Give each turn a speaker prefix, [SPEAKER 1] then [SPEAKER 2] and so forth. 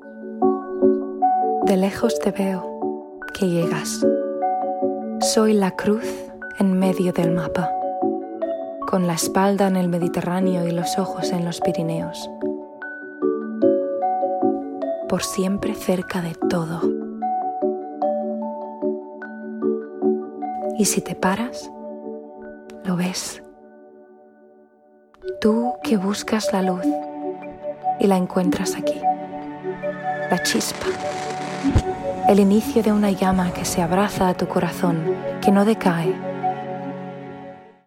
[SPEAKER 1] De lejos te veo que llegas. Soy la cruz en medio del mapa, con la espalda en el Mediterráneo y los ojos en los Pirineos. Por siempre cerca de todo. Y si te paras, lo ves. Tú que buscas la luz y la encuentras aquí. La chispa. El inicio de una llama que se abraza a tu corazón, que no decae,